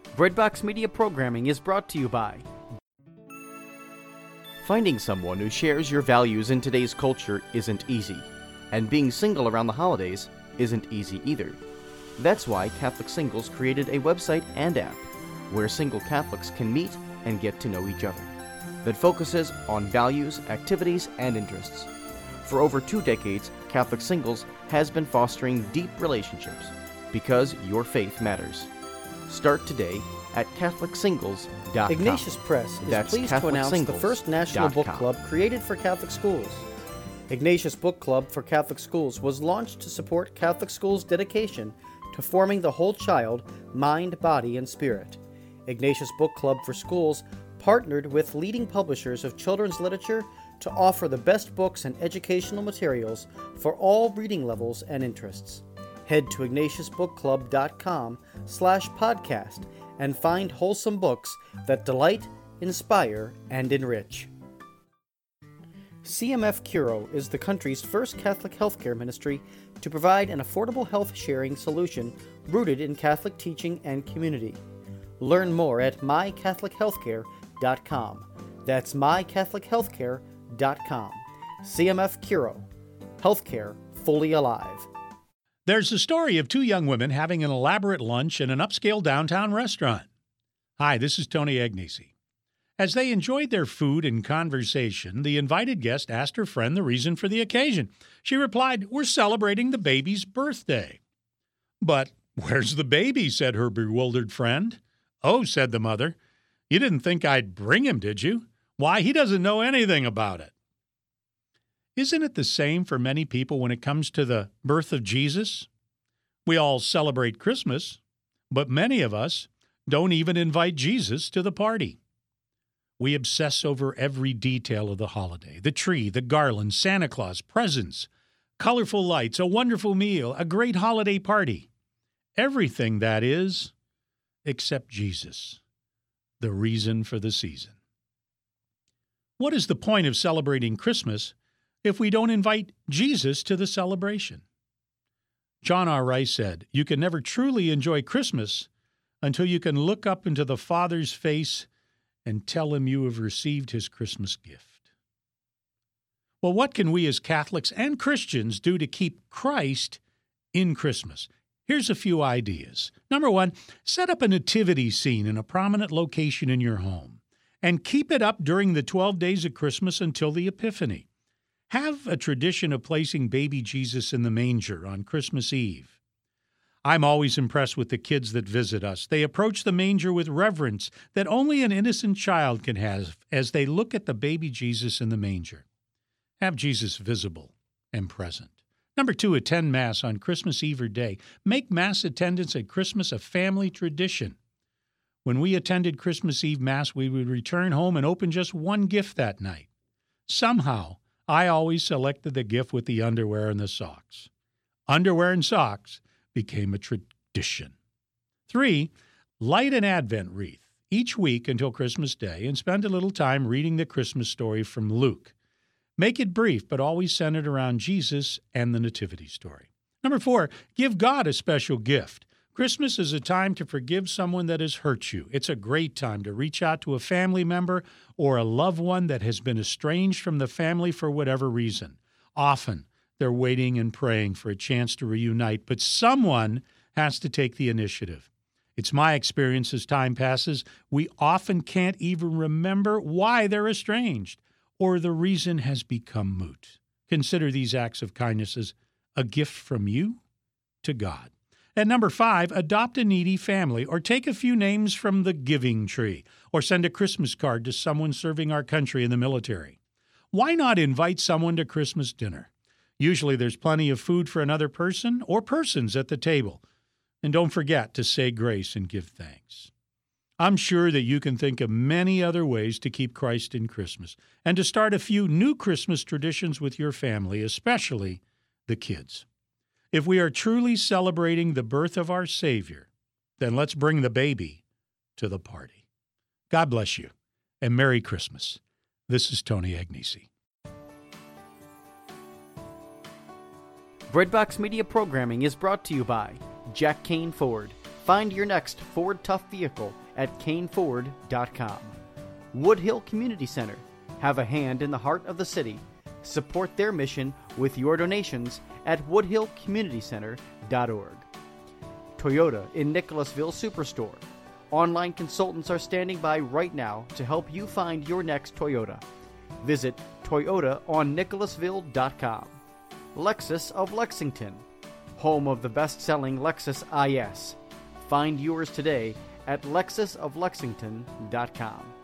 Breadbox Media programming is brought to you by finding someone who shares your values in today's culture isn't easy, and being single around the holidays isn't easy either. That's why Catholic Singles created a website and app where single Catholics can meet and get to know each other that focuses on values, activities, and interests. For over 2 decades, Catholic Singles has been fostering deep relationships because your faith matters. Start today at CatholicSingles.com. Ignatius Press is pleased to announce the first national book club created for Catholic schools. Ignatius Book Club for Catholic Schools was launched to support Catholic schools' dedication to forming the whole child, mind, body, and spirit. Ignatius Book Club for Schools partnered with leading publishers of children's literature to offer the best books and educational materials for all reading levels and interests. Head to IgnatiusBookClub.com/podcast and find wholesome books that delight, inspire, and enrich. CMF Curo is the country's first Catholic healthcare ministry to provide an affordable health sharing solution rooted in Catholic teaching and community. Learn more at mycatholichealthcare.com. That's mycatholichealthcare.com. CMF Curo. Healthcare fully alive. There's a story of 2 young women having an elaborate lunch in an upscale downtown restaurant. Hi, this is Tony Agnesi. As they enjoyed their food and conversation, the invited guest asked her friend the reason for the occasion. She replied, "We're celebrating the baby's birthday." "But where's the baby?" said her bewildered friend. "Oh," said the mother, "you didn't think I'd bring him, did you? Why, he doesn't know anything about it." Isn't it the same for many people when it comes to the birth of Jesus? We all celebrate Christmas, but many of us don't even invite Jesus to the party. We obsess over every detail of the holiday: the tree, the garland, Santa Claus, presents, colorful lights, a wonderful meal, a great holiday party. Everything, that is, except Jesus, the reason for the season. What is the point of celebrating Christmas if we don't invite Jesus to the celebration? John R. Rice said, "You can never truly enjoy Christmas until you can look up into the Father's face and tell him you have received his Christmas gift." Well, what can we as Catholics and Christians do to keep Christ in Christmas? Here's a few ideas. Number 1, set up a nativity scene in a prominent location in your home and keep it up during the 12 days of Christmas until the Epiphany. Have a tradition of placing baby Jesus in the manger on Christmas Eve. I'm always impressed with the kids that visit us. They approach the manger with reverence that only an innocent child can have as they look at the baby Jesus in the manger. Have Jesus visible and present. Number 2, attend Mass on Christmas Eve or day. Make Mass attendance at Christmas a family tradition. When we attended Christmas Eve Mass, we would return home and open just one gift that night. Somehow, I always selected the gift with the underwear and the socks. Underwear and socks became a tradition. 3, light an Advent wreath each week until Christmas Day and spend a little time reading the Christmas story from Luke. Make it brief, but always centered around Jesus and the Nativity story. Number 4, give God a special gift. Christmas is a time to forgive someone that has hurt you. It's a great time to reach out to a family member or a loved one that has been estranged from the family for whatever reason. Often, they're waiting and praying for a chance to reunite, but someone has to take the initiative. It's my experience as time passes, we often can't even remember why they're estranged, or the reason has become moot. Consider these acts of kindness as a gift from you to God. And number 5, adopt a needy family or take a few names from the giving tree or send a Christmas card to someone serving our country in the military. Why not invite someone to Christmas dinner? Usually there's plenty of food for another person or persons at the table. And don't forget to say grace and give thanks. I'm sure that you can think of many other ways to keep Christ in Christmas and to start a few new Christmas traditions with your family, especially the kids. If we are truly celebrating the birth of our Savior, then let's bring the baby to the party. God bless you, and Merry Christmas. This is Tony Agnesi. Breadbox Media programming is brought to you by Jack Kane Ford, Find your next Ford Tough vehicle at caneford.com. Woodhill Community Center. Have a hand in the heart of the city. Support their mission with your donations at woodhillcommunitycenter.org. Toyota in Nicholasville Superstore. Online consultants are standing by right now to help you find your next Toyota. Visit toyotaonnicholasville.com. Lexus of Lexington, home of the best-selling Lexus IS. Find yours today at lexusoflexington.com.